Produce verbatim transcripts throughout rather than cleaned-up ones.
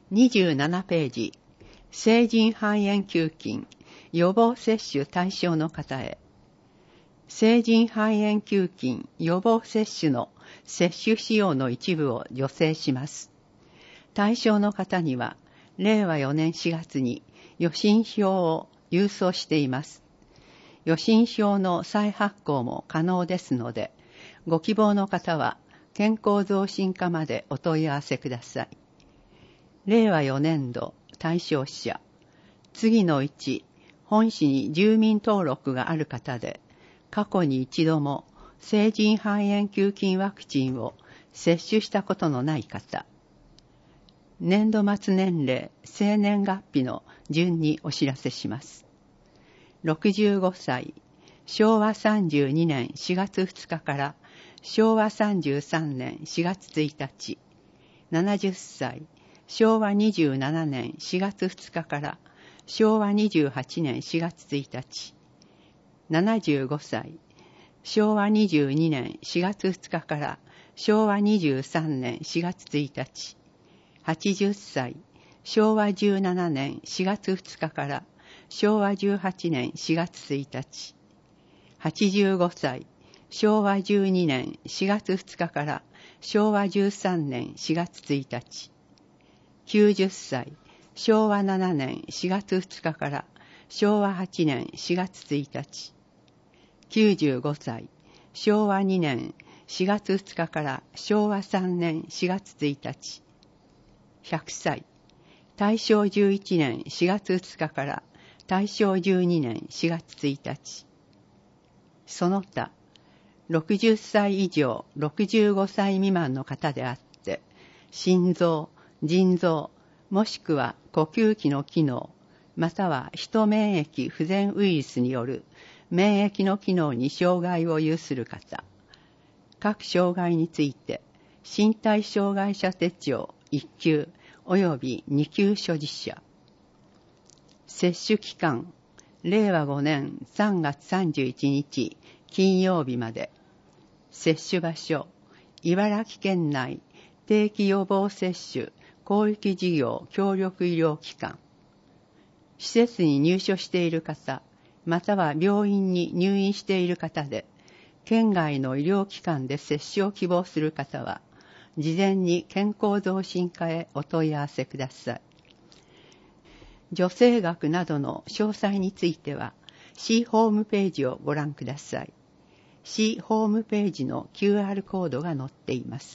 にじゅうななページ、成人肺炎球菌予防接種対象の方へ。成人肺炎球菌予防接種の接種費用の一部を助成します。対象の方には、れいわよねんしがつに予診票を郵送しています。予診票の再発行も可能ですので、ご希望の方は健康増進課までお問い合わせください。れいわよねんど対象者。次のいち、本市に住民登録がある方で、過去に一度も成人肺炎球菌ワクチンを接種したことのない方。年度末年齢、生年月日の順にお知らせします。ろくじゅうごさい、しょうわさんじゅうにねんしがつふつかからしょうわさんじゅうさんねんしがつついたち。ななじゅっさい、しょうわにじゅうななねんしがつふつかからしょうわにじゅうはちねんしがつついたち。ななじゅうごさい、しょうわにじゅうにねんしがつふつかからしょうわにじゅうさんねんしがつついたち。はちじゅっさい、しょうわじゅうななねんしがつふつかからしょうわじゅうはちねんしがつついたち。はちじゅうごさい、しょうわじゅうにねんしがつふつかからしょうわじゅうさんねんしがつついたち。きゅうじゅっさい、しょうわななねんしがつふつかからしょうわはちねんしがつついたち。きゅうじゅうごさい、しょうわにねんしがつふつかからしょうわさんねんしがつついたち。ひゃくさい、たいしょうじゅういちねんしがつふつかからたいしょうじゅうにねんしがつついたち。その他、ろくじゅっさい以上ろくじゅうごさい未満の方であって、心臓、腎臓、もしくは呼吸器の機能、またはヒ免疫不全ウイルスによる免疫の機能に障害を有する方、各障害について身体障害者手帳いっきゅう及びにきゅう所持者。接種期間、れいわごねんさんがつさんじゅういちにち金曜日まで。接種場所、茨城県内定期予防接種広域事業協力医療機関。施設に入所している方、または病院に入院している方で、県外の医療機関で接種を希望する方は、事前に健康増進課へお問い合わせください。助成額などの詳細については、市ホームページをご覧ください。市ホームページの キューアール コードが載っています。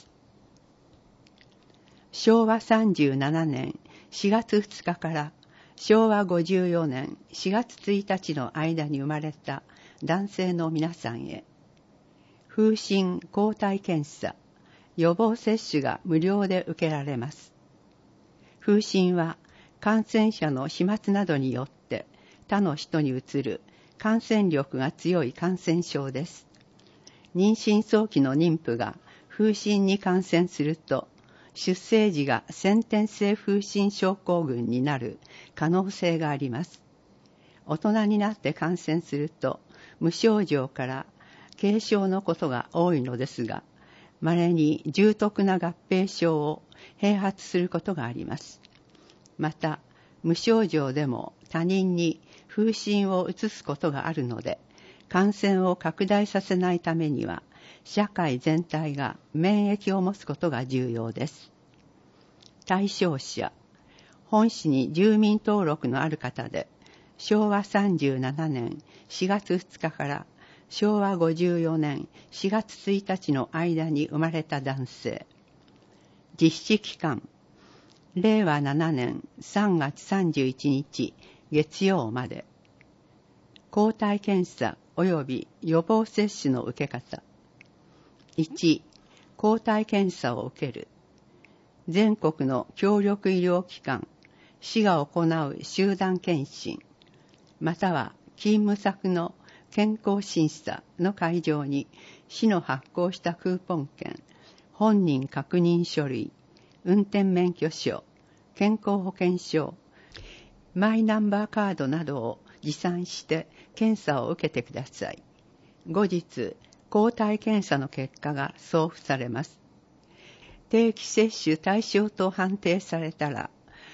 しょうわさんじゅうななねんしがつふつかからしょうわごじゅうよねんしがつついたちの間に生まれた男性の皆さんへ、風疹抗体検査、予防接種が無料で受けられます。風疹は感染者の飛沫などによって他の人にうつる感染力が強い感染症です。妊娠早期の妊婦が風疹に感染すると、出生時が先天性風疹症候群になる可能性があります。大人になって感染すると、無症状から軽症のことが多いのですが、稀に重篤な合併症を併発することがあります。また、無症状でも他人に風疹を移すことがあるので、感染を拡大させないためには、社会全体が免疫を持つことが重要です。対象者、本市に住民登録のある方で、しょうわさんじゅうななねんしがつふつかからしょうわごじゅうよねんしがつついたちの間に生まれた男性。実施期間、れいわななねんさんがつさんじゅういちにち月曜まで。抗体検査及び予防接種の受け方。いち、抗体検査を受ける。全国の協力医療機関、市が行う集団検診、または勤務先の健康審査の会場に市の発行したクーポン券、本人確認書類、運転免許証、健康保険証、マイナンバーカードなどを持参して検査を受けてください。後日、抗体検査の結果が送付されます。定期接種対象と判定されたら、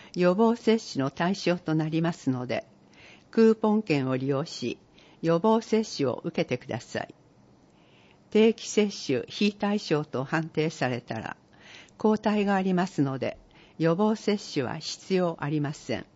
予防接種の対象となりますので、クーポン券を利用し、予防接種を受けてください。定期接種非対象と判定されたら、抗体がありますので、予防接種は必要ありません。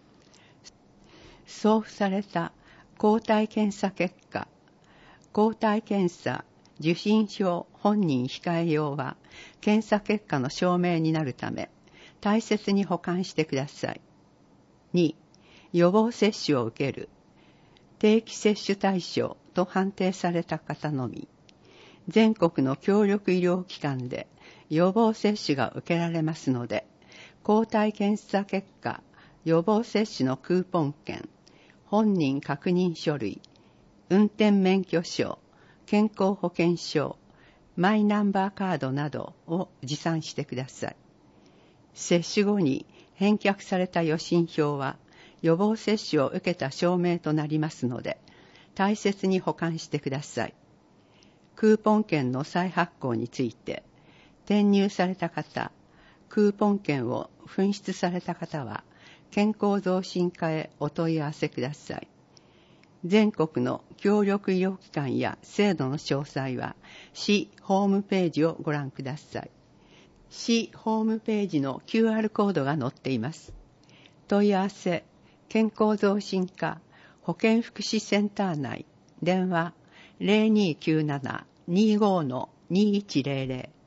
送付された抗体検査結果、抗体検査受診票本人控え用は、検査結果の証明になるため、大切に保管してください。に、予防接種を受ける。定期接種対象と判定された方のみ、全国の協力医療機関で予防接種が受けられますので、抗体検査結果、予防接種のクーポン券、本人確認書類、運転免許証、健康保険証、マイナンバーカードなどを持参してください。接種後に返却された予診票は、予防接種を受けた証明となりますので、大切に保管してください。クーポン券の再発行について、転入された方、クーポン券を紛失された方は、健康増進課へお問い合わせください。全国の協力医療機関や制度の詳細は、市ホームページをご覧ください。市ホームページの キューアール コードが載っています。問い合わせ、健康増進課保健福祉センター内、電話 ゼロにーきゅうなな にーごー にーいちゼロゼロ